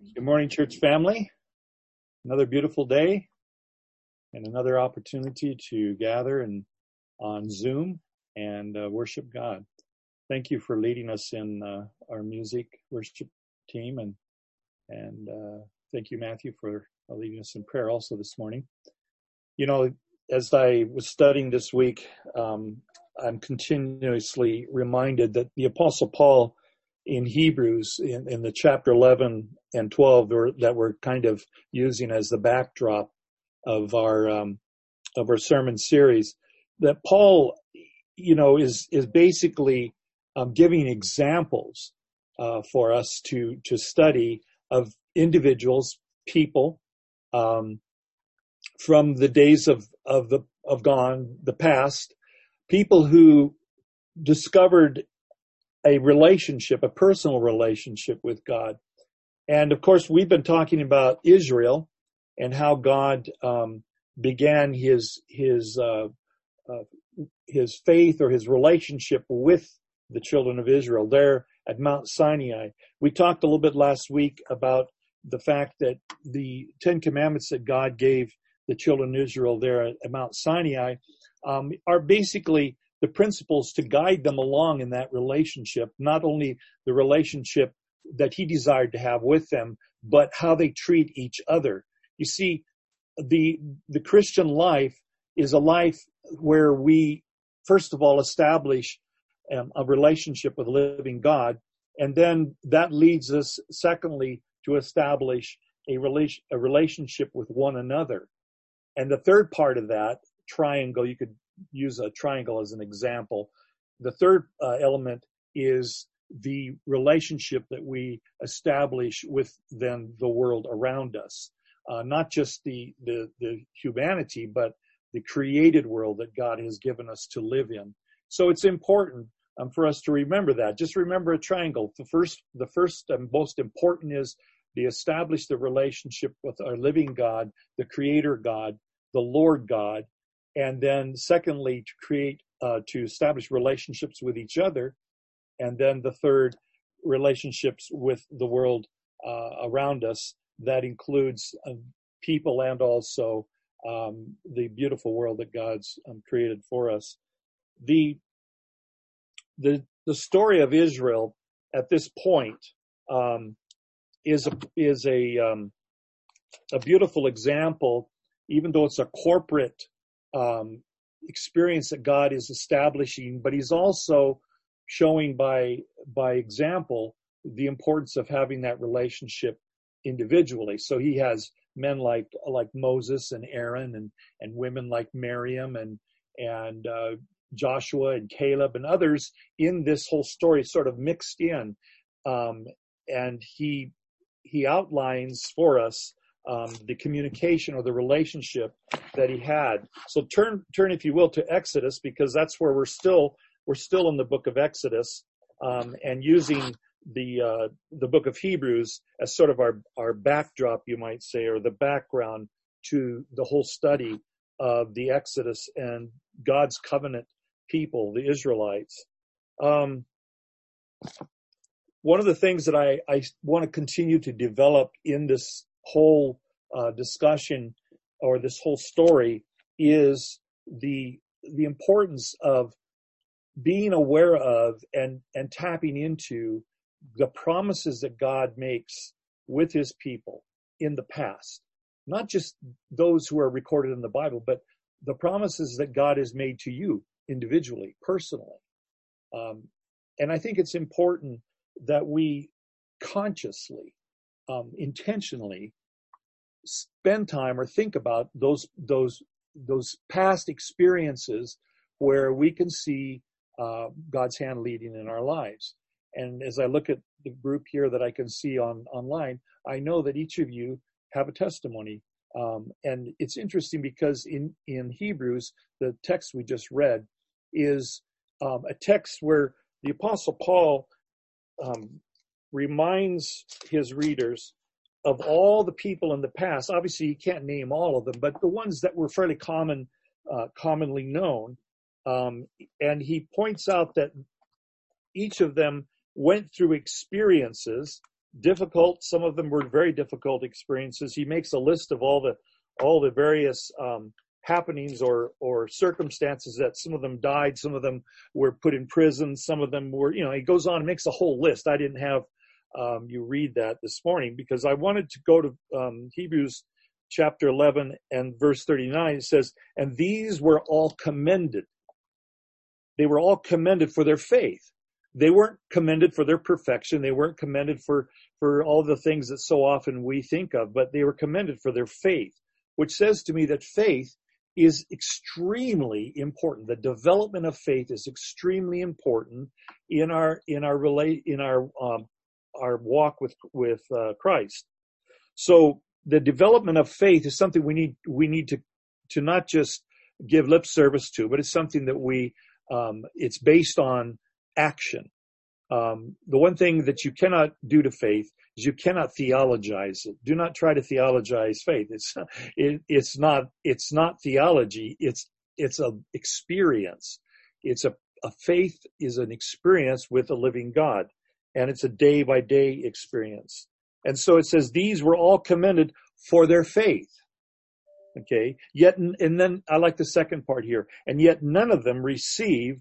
Good morning, church family. Another beautiful day and another opportunity to gather on Zoom and worship God. Thank you for leading us in our music worship team, and thank you, Matthew, for leading us in prayer also this morning. You know, as I was studying this week, I'm continuously reminded that the Apostle Paul in Hebrews, in the chapter 11 and 12, that we're kind of using as the backdrop of our sermon series, that Paul, is basically giving examples for us to study of individuals, people, from the days of the past, people who discovered a personal relationship with God. And of course, we've been talking about Israel and how God began his faith or his relationship with the children of Israel there at Mount Sinai. We talked a little bit last week about the fact that the Ten Commandments that God gave the children of Israel there at Mount Sinai are basically the principles to guide them along in that relationship, not only the relationship that he desired to have with them, but how they treat each other. You see, the Christian life is a life where we, first of all, establish a relationship with the living God, and then that leads us, secondly, to establish a relationship with one another. And the third part of that triangle, you could use a triangle as an example. The third element is the relationship that we establish with then the world around us, not just the humanity, but the created world that God has given us to live in. So it's important for us to remember that. Just remember a triangle. The first and most important is to establish the relationship with our living God, the Creator God, the Lord God. And then secondly, to establish relationships with each other. And then the third, relationships with the world around us. That includes people and also the beautiful world that God's created for us. The story of Israel at this point is a beautiful example, even though it's a corporate experience that God is establishing, but he's also showing by example the importance of having that relationship individually. So he has men like Moses and Aaron and women like Miriam and Joshua and Caleb and others in this whole story sort of mixed in. And he outlines for us the communication or the relationship that he had. So turn, if you will, to Exodus, because that's where we're still in the book of Exodus, and using the book of Hebrews as sort of our backdrop, you might say, or the background to the whole study of the Exodus and God's covenant people, the Israelites. One of the things that I want to continue to develop in this whole discussion or this whole story is the importance of being aware of and tapping into the promises that God makes with his people in the past. Not just those who are recorded in the Bible, but the promises that God has made to you individually, personally. And I think it's important that we consciously, intentionally spend time or think about those past experiences where we can see God's hand leading in our lives. And as I look at the group here that I can see online, I know that each of you have a testimony. And it's interesting because in Hebrews, the text we just read is a text where the Apostle Paul reminds his readers of all the people in the past. Obviously, you can't name all of them, but the ones that were fairly commonly known. And he points out that each of them went through experiences difficult. Some of them were very difficult experiences. He makes a list of all the various happenings or circumstances that some of them died, some of them were put in prison, some of them were, he goes on and makes a whole list. I didn't have you read that this morning because I wanted to go to Hebrews chapter 11 and verse 39. It says, and these were all commended. They were all commended for their faith. They weren't commended for their perfection. They weren't commended for all the things that so often we think of, but they were commended for their faith, which says to me that faith is extremely important. The development of faith is extremely important in our walk with Christ. So the development of faith is something we need to not just give lip service to, but it's something that it's based on action. The one thing that you cannot do to faith is you cannot theologize it. Do not try to theologize faith. It's not theology. It's a experience. A faith is an experience with a living God, and it's a day by day experience. And so it says these were all commended for their faith. Okay. And then I like the second part here. And yet none of them received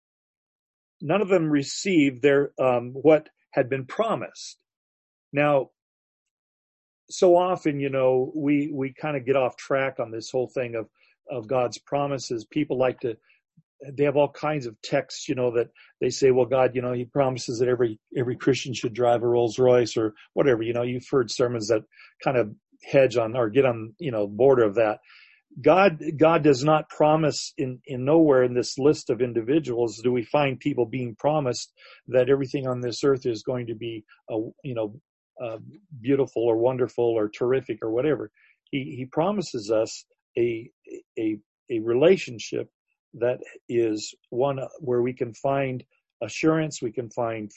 their what had been promised. Now, so often, we kind of get off track on this whole thing of God's promises. People they have all kinds of texts, that they say, well, God, he promises that every Christian should drive a Rolls Royce or whatever. You've heard sermons that kind of hedge on or get on, border of that. God does not promise in nowhere in this list of individuals do we find people being promised that everything on this earth is going to be, beautiful or wonderful or terrific or whatever. He promises us a relationship that is one where we can find assurance, we can find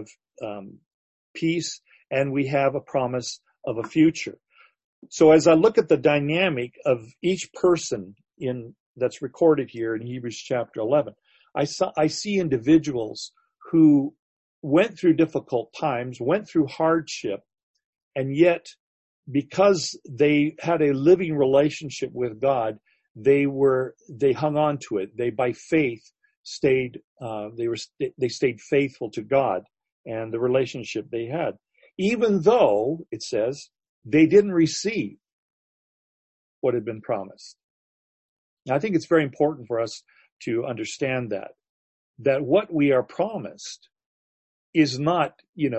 peace, and we have a promise of a future. So as I look at the dynamic of each person that's recorded here in Hebrews chapter 11, I see individuals who went through difficult times, went through hardship, and yet because they had a living relationship with God, they hung on to it. They by faith stayed faithful to God and the relationship they had, even though it says they didn't receive what had been promised. Now, I think it's very important for us to understand that what we are promised is not,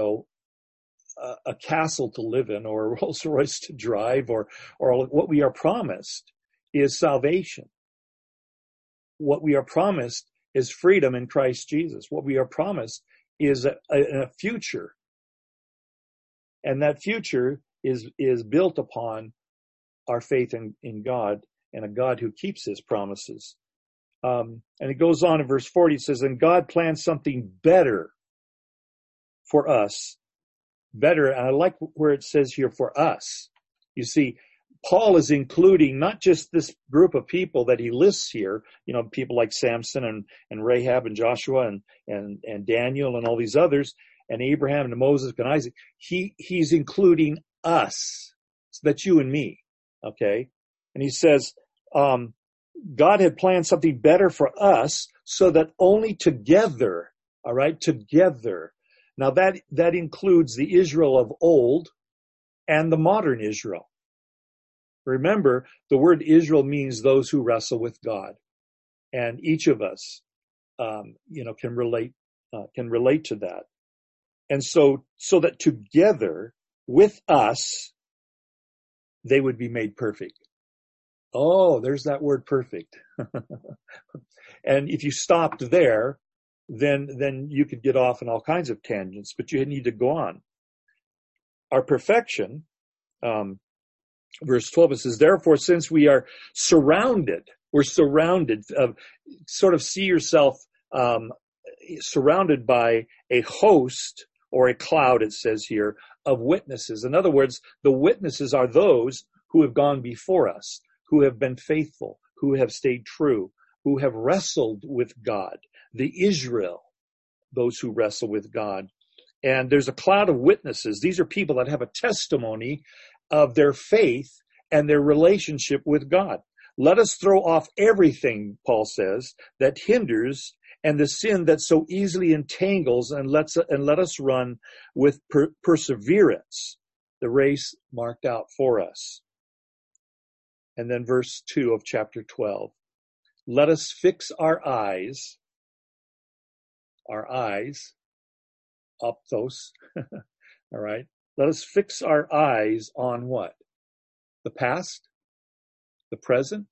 a castle to live in or a Rolls Royce to drive or what we are promised is salvation. What we are promised is freedom in Christ Jesus. What we are promised is a future. And that future is built upon our faith in God and a God who keeps his promises. And it goes on in verse 40, it says, and God planned something better for us. Better, and I like where it says here for us. You see, Paul is including not just this group of people that he lists here, people like Samson and Rahab and Joshua and Daniel and all these others, and Abraham and Moses and Isaac. He's including us. So that's you and me. Okay. And he says, God had planned something better for us so that only together, all right, together. Now that includes the Israel of old and the modern Israel. Remember, the word Israel means those who wrestle with God. And each of us, can relate to that. And so that together with us, they would be made perfect. Oh, there's that word perfect. And if you stopped there, then you could get off in all kinds of tangents, but you need to go on. Our perfection, verse 12, it says, therefore, since we are surrounded, sort of see yourself surrounded by a host or a cloud, it says here, of witnesses. In other words, the witnesses are those who have gone before us, who have been faithful, who have stayed true, who have wrestled with God. The Israel, those who wrestle with God. And there's a cloud of witnesses. These are people that have a testimony of their faith and their relationship with God. Let us throw off everything, Paul says, that hinders and the sin that so easily entangles, and let us run with perseverance the race marked out for us. And then verse 2 of chapter 12. Let us fix our eyes, optos, all right? Let us fix our eyes on what? The past, the present,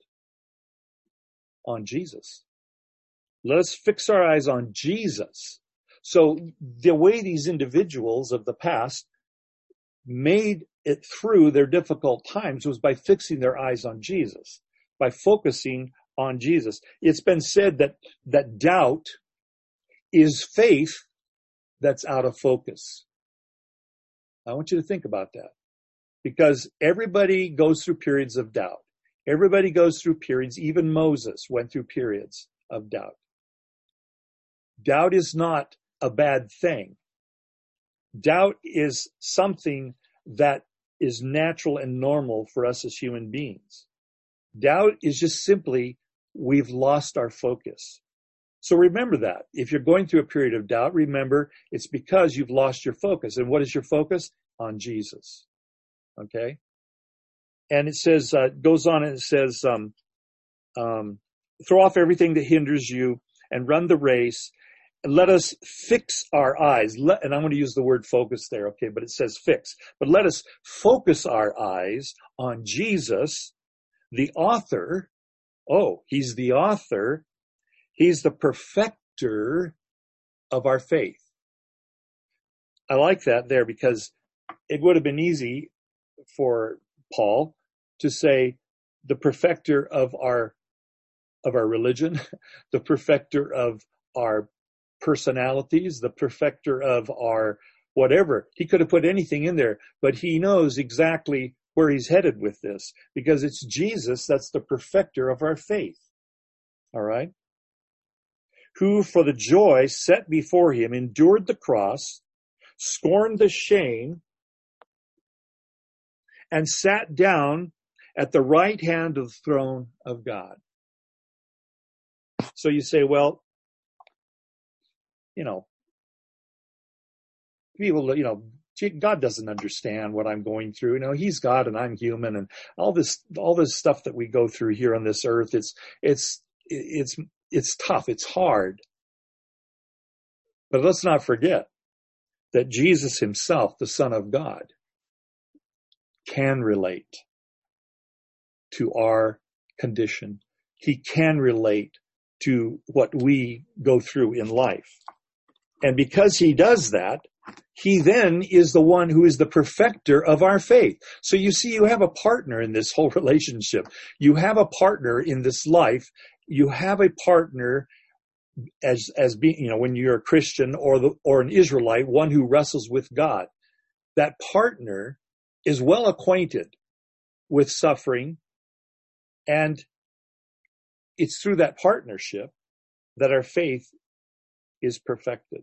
on Jesus. Let us fix our eyes on Jesus. So the way these individuals of the past made it through their difficult times was by fixing their eyes on Jesus, by focusing on Jesus. It's been said that doubt is faith that's out of focus. I want you to think about that, because everybody goes through periods of doubt. Everybody goes through periods. Even Moses went through periods of doubt. Doubt is not a bad thing. Doubt is something that is natural and normal for us as human beings. Doubt is just simply we've lost our focus. So remember that. If you're going through a period of doubt, remember it's because you've lost your focus. And what is your focus? On Jesus. Okay? And it says, goes on and it says, throw off everything that hinders you and run the race. Let us fix our eyes. And I'm going to use the word focus there, okay, but it says fix. But let us focus our eyes on Jesus, the author. Oh, he's the author. He's the perfecter of our faith. I like that there, because it would have been easy for Paul to say the perfecter of our religion, the perfecter of our personalities, the perfecter of our whatever. He could have put anything in there, but he knows exactly where he's headed with this, because it's Jesus that's the perfecter of our faith. All right? Who for the joy set before him endured the cross, scorned the shame, and sat down at the right hand of the throne of God. So you say, well, people, God doesn't understand what I'm going through. He's God and I'm human, and all this stuff that we go through here on this earth, it's tough. It's hard. But let's not forget that Jesus himself, the Son of God, can relate to our condition. He can relate to what we go through in life. And because he does that, he then is the one who is the perfecter of our faith. So you see, you have a partner in this whole relationship. You have a partner in this life. You have a partner as being, when you're a Christian or an Israelite, one who wrestles with God. That partner is well acquainted with suffering, and it's through that partnership that our faith is perfected.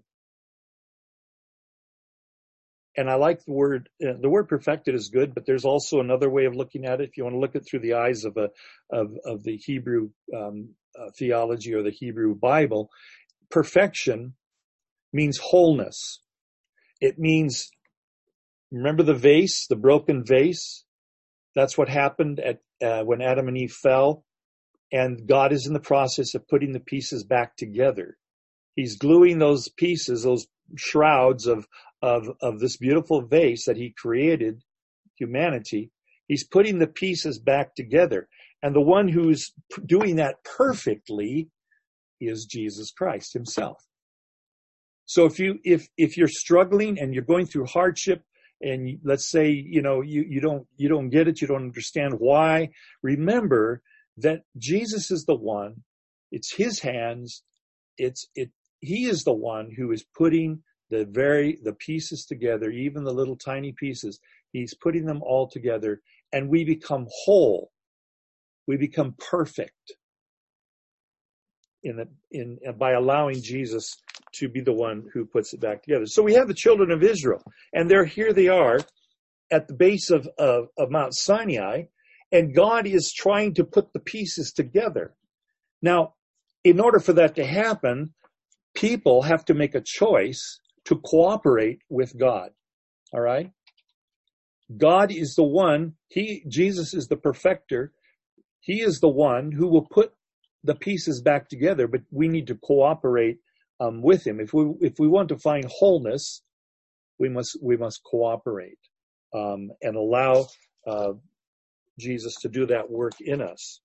And I like the word perfected is good, but there's also another way of looking at it. If you want to look at it through the eyes of the Hebrew theology or the Hebrew Bible, perfection means wholeness. It means, remember the vase, the broken vase? That's what happened when Adam and Eve fell, and God is in the process of putting the pieces back together. He's gluing those pieces, those shrouds of this beautiful vase that he created, humanity. He's putting the pieces back together. And the one who's doing that perfectly is Jesus Christ himself. So if you're struggling and you're going through hardship, and let's say, you don't get it, you don't understand why, remember that Jesus is the one, it's his hands, he is the one who is putting the pieces together, even the little tiny pieces. He's putting them all together, and we become whole. We become perfect by allowing Jesus to be the one who puts it back together. So we have the children of Israel, and here they are at the base of Mount Sinai, and God is trying to put the pieces together. Now, in order for that to happen, people have to make a choice to cooperate with God. All right? God is the one, Jesus is the perfecter. He is the one who will put the pieces back together, but we need to cooperate with him. If we want to find wholeness, we must cooperate and allow Jesus to do that work in us.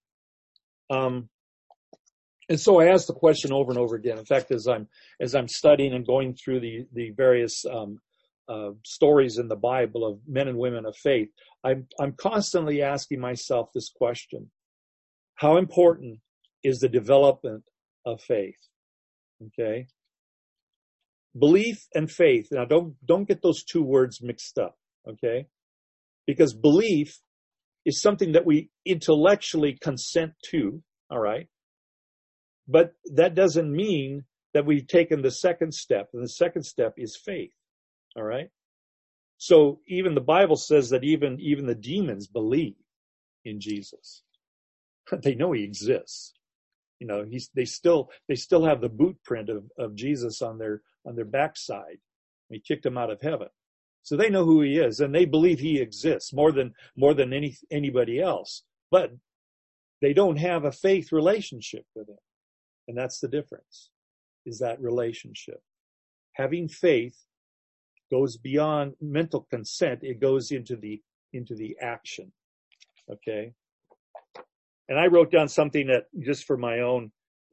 And so I ask the question over and over again. In fact, as I'm studying and going through the various stories in the Bible of men and women of faith, I'm constantly asking myself this question: how important is the development of faith? Okay, belief and faith. Now, don't get those two words mixed up. Okay, because belief is something that we intellectually consent to. All right, but that doesn't mean that we've taken the second step, and the second step is faith. All right. So even the Bible says that even the demons believe in Jesus. They know he exists. You know, they still have the boot print of Jesus on their backside. He kicked them out of heaven. So they know who he is, and they believe he exists more than anybody else. But they don't have a faith relationship with him. And that's the difference, is that relationship. Having faith goes beyond mental consent. It goes into the action. Okay. And I wrote down something that just for my own,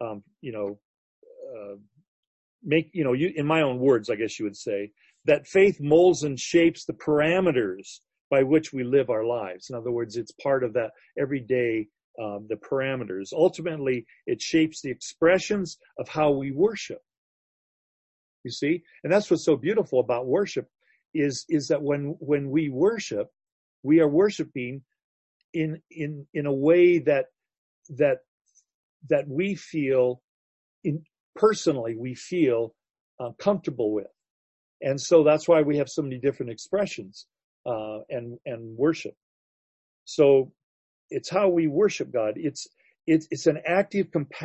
in my own words, I guess you would say, that faith molds and shapes the parameters by which we live our lives. In other words, it's part of that everyday, the parameters. Ultimately, it shapes the expressions of how we worship. You see? And that's what's so beautiful about worship is that when we worship, we are worshiping in a way that we feel personally we feel comfortable with. And so that's why we have so many different expressions and worship. So it's how we worship God. It's an active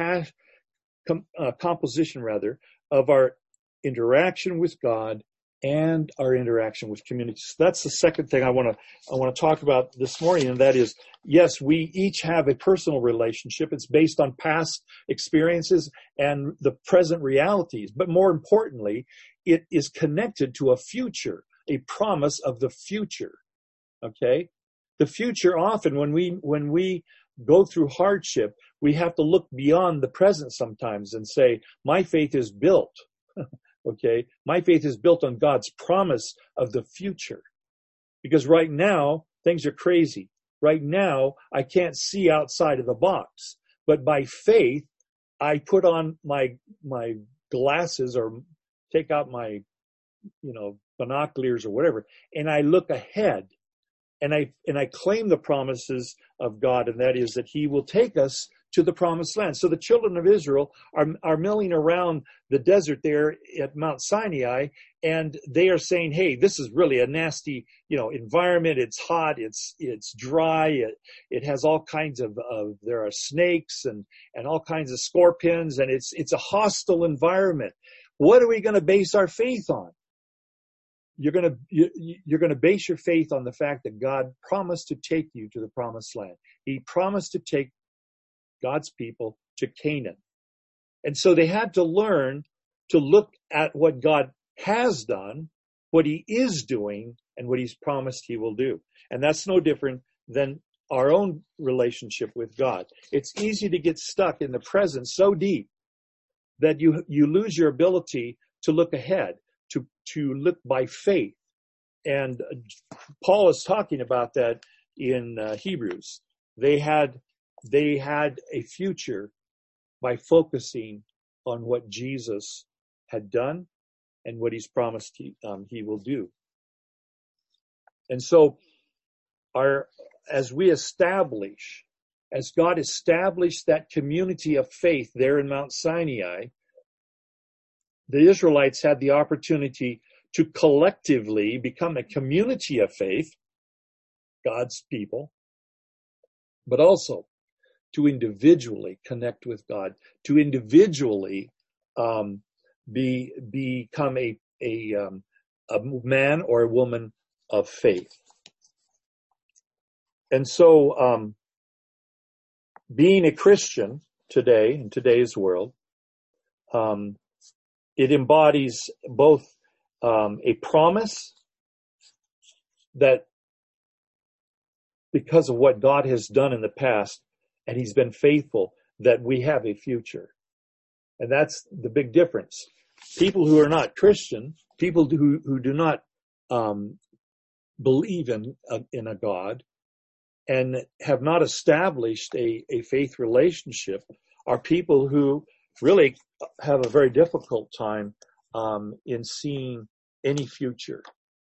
composition rather of our interaction with God and our interaction with community. So that's the second thing I want to talk about this morning, and that is, yes, we each have a personal relationship. It's based on past experiences and the present realities, but more importantly, it is connected to a future, a promise of the future. Okay, the future. Often, when we go through hardship, we have to look beyond the present sometimes and say, "My faith is built." Okay, my faith is built on God's promise of the future. Because right now, things are crazy. Right now, I can't see outside of the box. But by faith, I put on my glasses or take out my, binoculars or whatever, and I look ahead. And I claim the promises of God, and that is that he will take us to the promised land. So the children of Israel are milling around the desert there at Mount Sinai, and they are saying, hey, this is really a nasty, environment. It's hot. It's dry. It has all kinds of there are snakes and all kinds of scorpions, and it's a hostile environment. What are we going to base our faith on? You're going to base your faith on the fact that God promised to take you to the promised land. He promised to take God's people to Canaan. And so they had to learn to look at what God has done, what he is doing, and what he's promised he will do. And that's no different than our own relationship with God. It's easy to get stuck in the present so deep that you lose your ability to look ahead, to look by faith. And Paul is talking about that in Hebrews. They had a future by focusing on what Jesus had done and what he's promised he will do. And so as God established that community of faith there in Mount Sinai, the Israelites had the opportunity to collectively become a community of faith, God's people, but also to individually connect with God, to individually become a man or a woman of faith. And so being a Christian today, in today's world, it embodies both a promise that because of what God has done in the past, and he's been faithful, that we have a future. And that's the big difference. People who are not Christian, people who do not believe in a God and have not established a faith relationship, are people who really have a very difficult time in seeing any future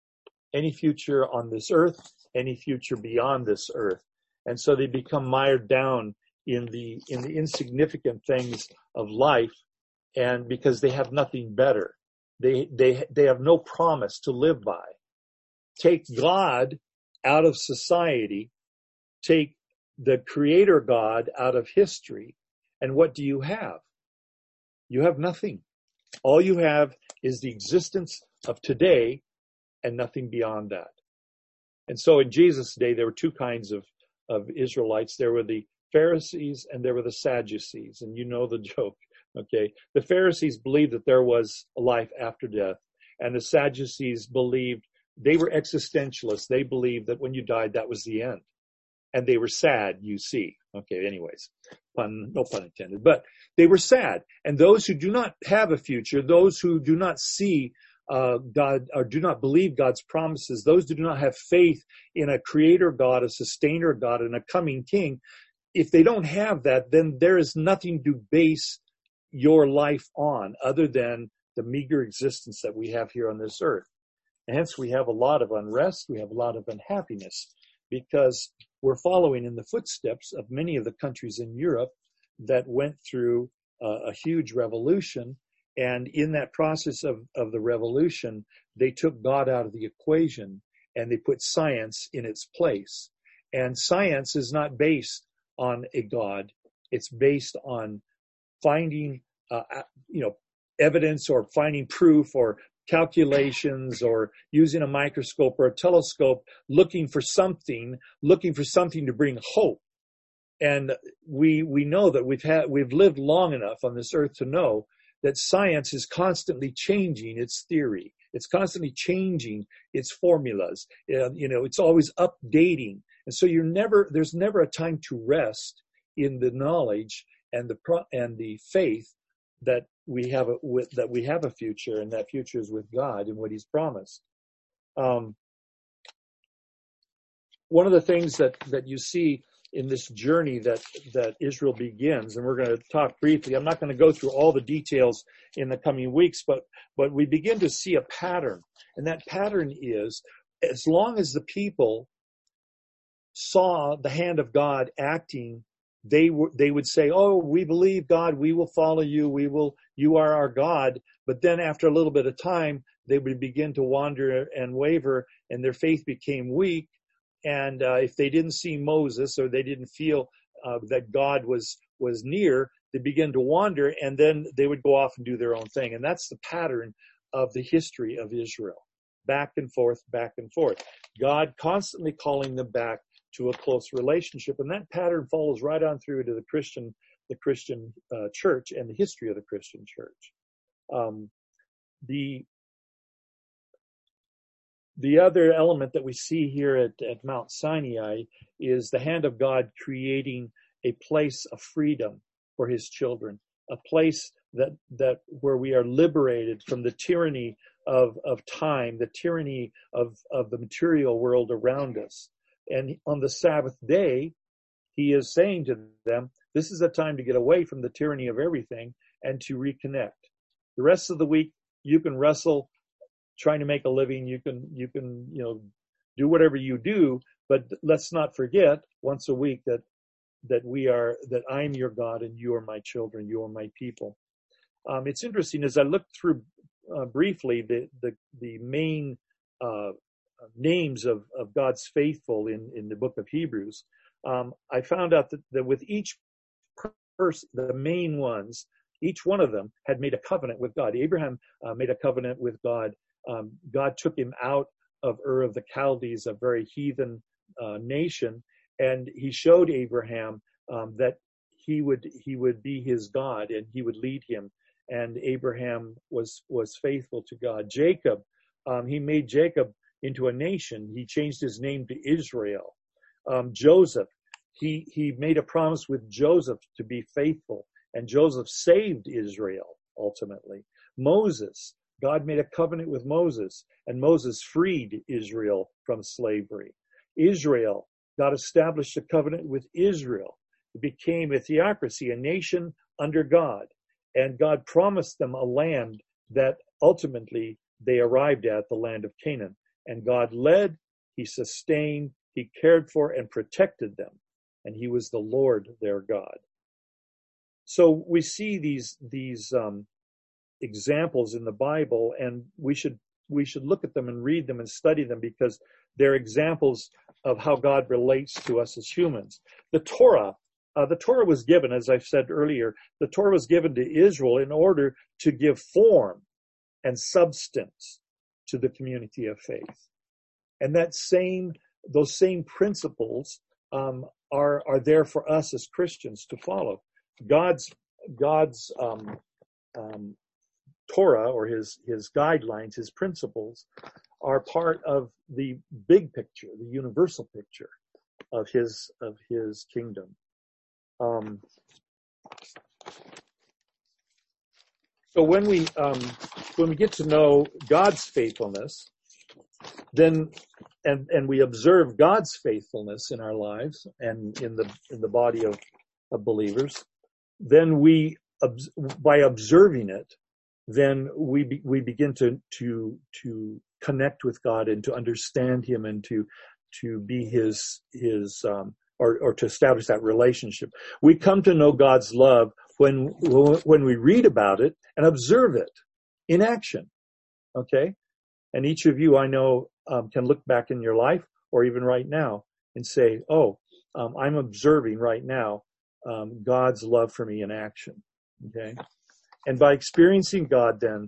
on this earth, any future beyond this earth. And so they become mired down in the insignificant things of life, and because they have nothing better, they have no promise to live by. Take God out of society, take the Creator God out of history, and what do you have? You have nothing. All you have is the existence of today and nothing beyond that. And so in Jesus' day, there were two kinds of Israelites. There were the Pharisees and there were the Sadducees. And you know the joke, okay? The Pharisees believed that there was a life after death. And the Sadducees believed, they were existentialists. They believed that when you died, that was the end. And they were sad, you see. Okay, anyways, no pun intended. But they were sad. And those who do not have a future, those who do not see God, or do not believe God's promises, those who do not have faith in a creator God, a sustainer God, and a coming king, if they don't have that, then there is nothing to base your life on other than the meager existence that we have here on this earth. And hence we have a lot of unrest, we have a lot of unhappiness, because we're following in the footsteps of many of the countries in Europe that went through a huge revolution. And in that process of the revolution, they took God out of the equation and they put science in its place. And science is not based on a God. It's based on finding, evidence, or finding proof, or calculations, or using a microscope or a telescope, looking for something to bring hope. And we know that we've lived long enough on this earth to know that science is constantly changing its theory. It's constantly changing its formulas. It's always updating. And so there's never a time to rest in the knowledge and the faith that we have a future, and that future is with God and what he's promised. One of the things that you see in this journey that Israel begins, and we're going to talk briefly. I'm not going to go through all the details in the coming weeks, but we begin to see a pattern. And that pattern is, as long as the people saw the hand of God acting, they would say, "Oh, we believe God, we will follow you, you are our God." But then after a little bit of time, they would begin to wander and waver, and their faith became weak. And if they didn't see Moses, or they didn't feel that God was near, they began to wander, and then they would go off and do their own thing. And that's the pattern of the history of Israel. Back and forth, back and forth. God constantly calling them back to a close relationship. And that pattern follows right on through to the Christian church and the history of the Christian church. The other element that we see here at Mount Sinai is the hand of God creating a place of freedom for his children, a place that where we are liberated from the tyranny of time, the tyranny of the material world around us. And on the Sabbath day, he is saying to them, this is a time to get away from the tyranny of everything and to reconnect. The rest of the week, you can wrestle, trying to make a living. You can do whatever you do, but let's not forget once a week that I'm your God and you are my children, you are my people. It's interesting as I look through briefly the main names of God's faithful in the book of Hebrews, I found out that with each person, the main ones, each one of them had made a covenant with God. Abraham made a covenant with God. God took him out of Ur of the Chaldees, a very heathen nation, and he showed Abraham that he would be his God and he would lead him. And Abraham was faithful to God. Jacob, he made Jacob into a nation. He changed his name to Israel. Joseph, he made a promise with Joseph to be faithful, and Joseph saved Israel ultimately. Moses, God made a covenant with Moses, and Moses freed Israel from slavery. Israel, God established a covenant with Israel. It became a theocracy, a nation under God. And God promised them a land that ultimately they arrived at, the land of Canaan. And God led, he sustained, he cared for and protected them. And he was the Lord their God. So we see these examples in the Bible, and we should look at them and read them and study them, because they're examples of how God relates to us as humans. The Torah was given, as I've said earlier, the Torah was given to Israel in order to give form and substance to the community of faith. And those same principles are there for us as Christians to follow. God's Torah, or his guidelines, his principles, are part of the big picture, the universal picture of his kingdom. So when we get to know God's faithfulness, then and we observe God's faithfulness in our lives and in the body of believers, then by observing it, then we begin to connect with God and to understand him and to be his or to establish that relationship. We come to know God's love when we read about it and observe it in action. Okay? And each of you, I know, can look back in your life or even right now and say, I'm observing right now God's love for me in action. Okay? And by experiencing God, then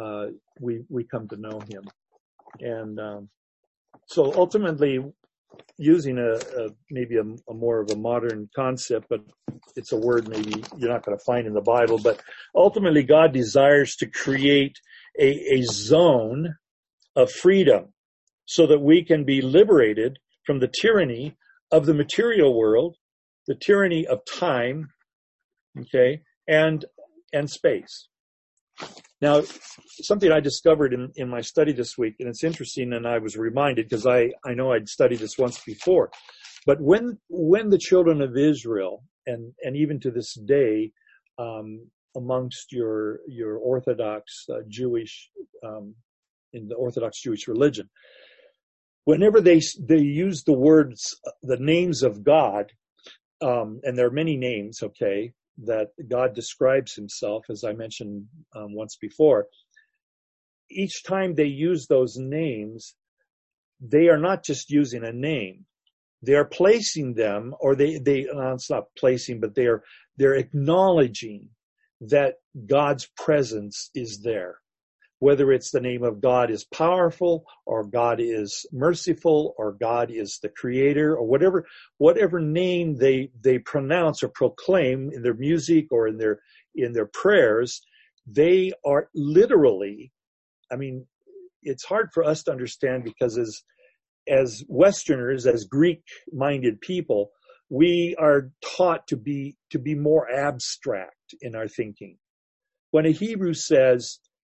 we come to know him. And so ultimately, using maybe a more of a modern concept, but it's a word maybe you're not going to find in the Bible, but ultimately God desires to create a zone of freedom so that we can be liberated from the tyranny of the material world, the tyranny of time, okay, and space. Now, something I discovered in my study this week, and it's interesting, and I was reminded because I know I'd studied this once before, but when the children of Israel, and even to this day, amongst your Orthodox Jewish, in the Orthodox Jewish religion, whenever they use the names of God, and there are many names, okay, that God describes himself, as I mentioned once before, each time they use those names, they are not just using a name. They are placing them, or it's not placing, but they're acknowledging that God's presence is there. Whether it's the name of God is powerful, or God is merciful, or God is the creator, or whatever name they pronounce or proclaim in their music or in their prayers, they are literally, I mean, it's hard for us to understand because as Westerners, as Greek-minded people, we are taught to be more abstract in our thinking. When a Hebrew says,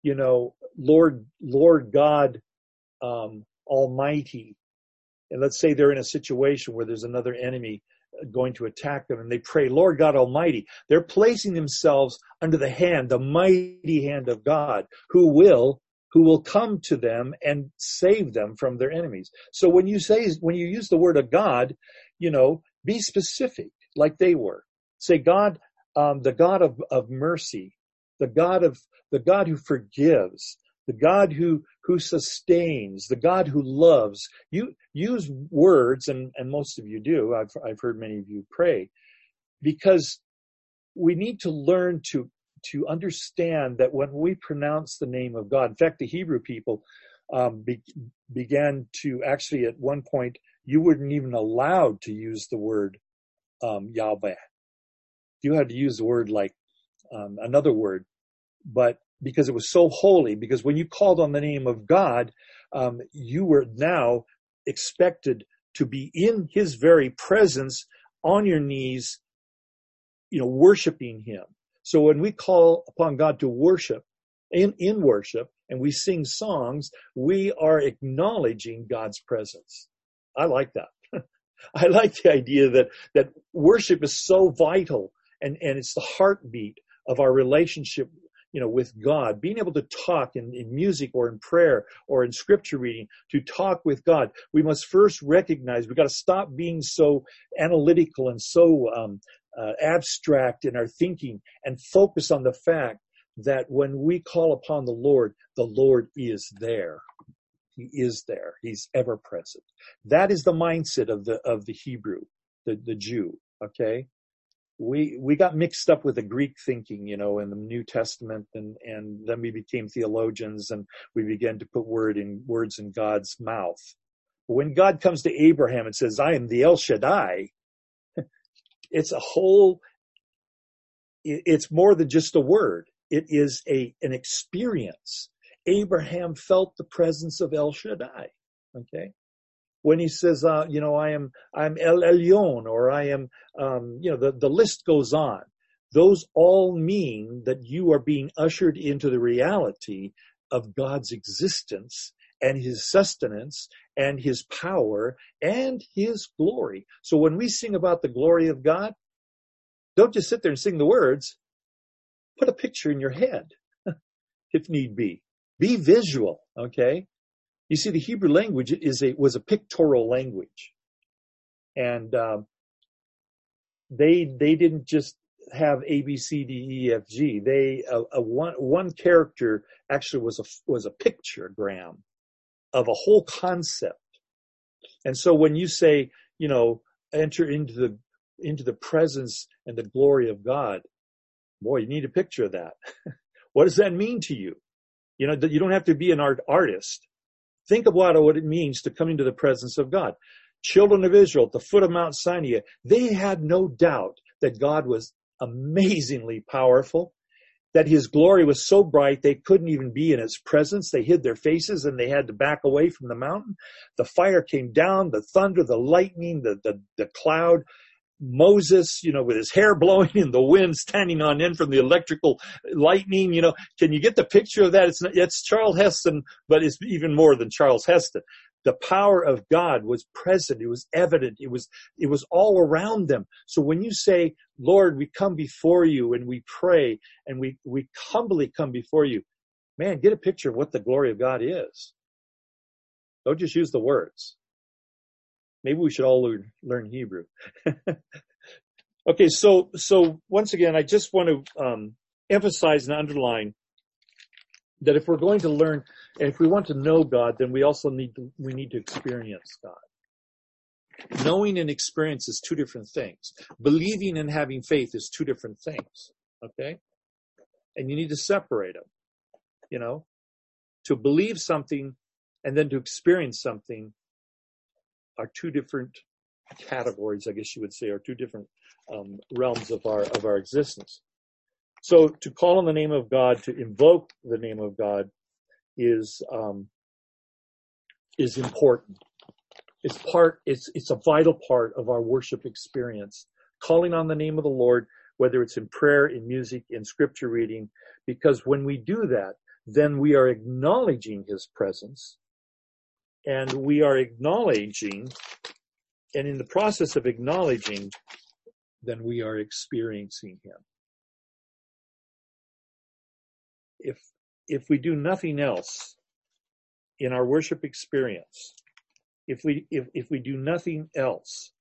Lord God Almighty, and let's say they're in a situation where there's another enemy going to attack them, and they pray, Lord God Almighty, they're placing themselves under the mighty hand of God, who will come to them and save them from their enemies. So when you use the word of God, be specific, like they were. Say God, the God of mercy, the God who forgives, the God who sustains, the God who loves. You use words, and most of you do. I've heard many of you pray, because we need to learn to understand that when we pronounce the name of God, in fact, the Hebrew people began to actually, at one point, you weren't even allowed to use the word Yahweh. You had to use the word like another word, but because it was so holy, because when you called on the name of God, you were now expected to be in his very presence, on your knees, worshiping him. So when we call upon God to worship, in worship, and we sing songs, we are acknowledging God's presence. I like that. I like the idea that worship is so vital, and it's the heartbeat of our relationship, with God. Being able to talk in music or in prayer or in scripture reading, to talk with God, we must first recognize we've got to stop being so analytical and so abstract in our thinking, and focus on the fact that when we call upon the Lord is there. He is there. He's ever present. That is the mindset of the Hebrew, the Jew. Okay, we got mixed up with the Greek thinking, in the New Testament, and then we became theologians, and we began to put words in God's mouth. But when God comes to Abraham and says, "I am the El Shaddai," it's it's more than just a word. It is an experience. Abraham felt the presence of El Shaddai. Okay, when he says, I'm El Elyon, or I am, the list goes on. Those all mean that you are being ushered into the reality of God's existence and his sustenance and his power and his glory. So when we sing about the glory of God, don't just sit there and sing the words. Put a picture in your head, if need be. Be visual, okay? You see, the Hebrew language was a pictorial language, and they didn't just have A, B, C, D, E, F, G. One character actually was a pictogram of a whole concept. And so when you say, enter into the presence and the glory of God, boy, you need a picture of that. What does that mean to you? You don't have to be an artist. Think about what it means to come into the presence of God. Children of Israel at the foot of Mount Sinai, they had no doubt that God was amazingly powerful, that his glory was so bright they couldn't even be in his presence. They hid their faces and they had to back away from the mountain. The fire came down, the thunder, the lightning, the cloud. Moses, with his hair blowing in the wind, standing on end from the electrical lightning, can you get the picture of that? It's Charles Heston, but it's even more than Charles Heston. The power of God was present. It was evident. It was all around them. So when you say, Lord, we come before you and we pray and we humbly come before you, man, get a picture of what the glory of God is. Don't just use the words. Maybe we should all learn Hebrew. Okay, so once again, I just want to emphasize and underline that if we're going to learn, and if we want to know God, then we also need to experience God. Knowing and experience is two different things. Believing and having faith is two different things. Okay, and you need to separate them. To believe something and then to experience something are two different categories, I guess you would say, or two different realms of our existence. So to call on the name of God, to invoke the name of God, is important. It's a vital part of our worship experience. Calling on the name of the Lord, whether it's in prayer, in music, in scripture reading, because when we do that, then we are acknowledging his presence. And we are acknowledging, and in the process of acknowledging, then we are experiencing him. If we do nothing else in our worship experience, if we do nothing else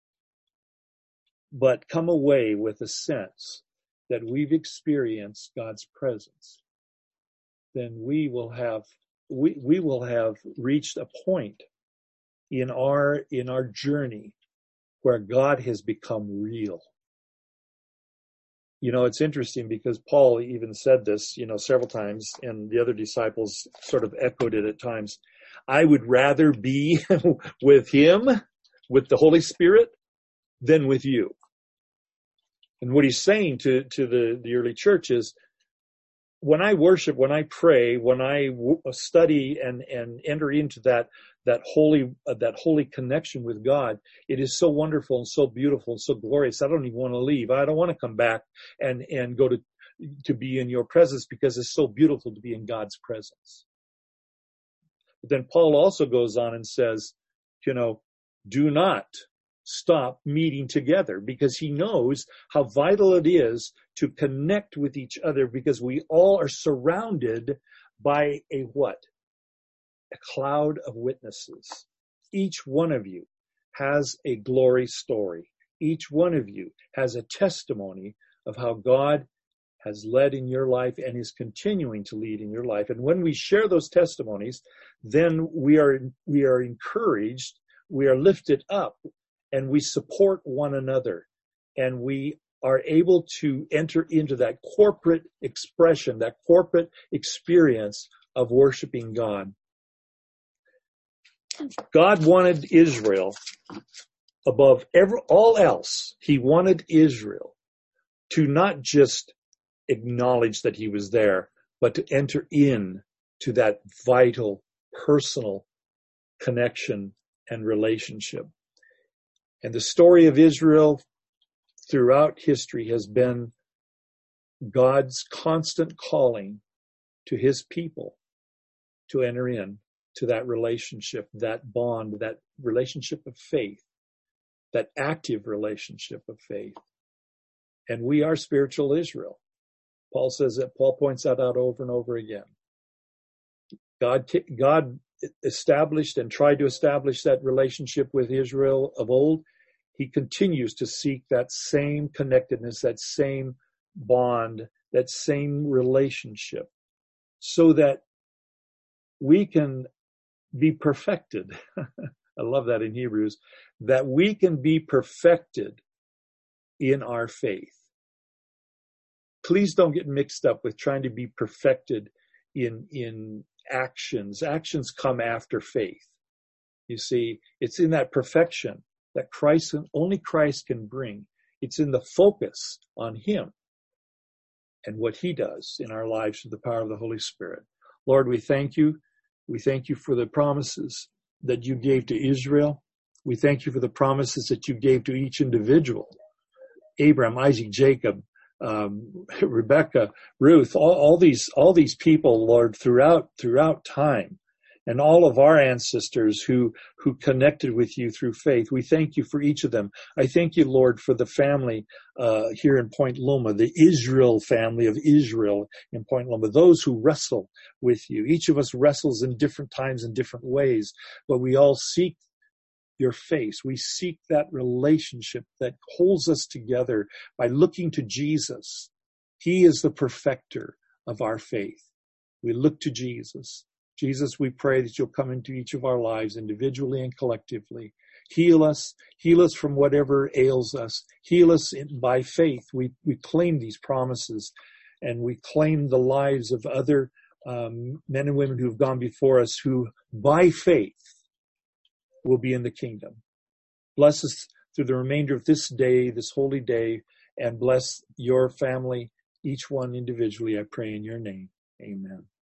but come away with a sense that we've experienced God's presence, then we will have reached a point in our journey where God has become real. It's interesting because Paul even said this, several times, and the other disciples sort of echoed it at times. I would rather be with him, with the Holy Spirit, than with you. And what he's saying to the early church is, when I worship, when I pray, when I study and enter into that holy connection with God, it is so wonderful and so beautiful and so glorious. I don't even want to leave. I don't want to come back and go to be in your presence, because it's so beautiful to be in God's presence. But then Paul also goes on and says, do not stop meeting together, because he knows how vital it is to connect with each other, because we all are surrounded by a cloud of witnesses. Each one of you has a glory story. Each one of you has a testimony of how God has led in your life and is continuing to lead in your life. And when we share those testimonies, then we are encouraged, we are lifted up, and we support one another, and we are able to enter into that corporate expression, that corporate experience of worshiping God. God wanted Israel above all else. He wanted Israel to not just acknowledge that he was there, but to enter in to that vital, personal connection and relationship. And the story of Israel throughout history has been God's constant calling to his people to enter in to that relationship, that bond, that relationship of faith, that active relationship of faith. And we are spiritual Israel. Paul points that out over and over again. God established and tried to establish that relationship with Israel of old. He continues to seek that same connectedness, that same bond, that same relationship, so that we can be perfected. I love that in Hebrews, that we can be perfected in our faith. Please don't get mixed up with trying to be perfected in actions. Actions come after faith. You see, it's in that perfection that Christ and only Christ can bring. It's in the focus on him and what he does in our lives through the power of the Holy Spirit. Lord, we thank you. We thank you for the promises that you gave to Israel. We thank you for the promises that you gave to each individual. Abraham, Isaac, Jacob, Rebecca, Ruth, all these people, Lord, throughout time, and all of our ancestors who connected with you through faith. We thank you for each of them. I thank you, Lord, for the family here in Point Loma, the Israel family of Israel in Point Loma, those who wrestle with you. Each of us wrestles in different times in different ways, but we all seek your face. We seek that relationship that holds us together by looking to Jesus. He is the perfecter of our faith. We look to Jesus. Jesus, we pray that you'll come into each of our lives individually and collectively. Heal us from whatever ails us. Heal us by faith. We claim these promises, and we claim the lives of other men and women who have gone before us, who by faith will be in the kingdom. Bless us through the remainder of this day, this holy day, and bless your family, each one individually, I pray in your name. Amen.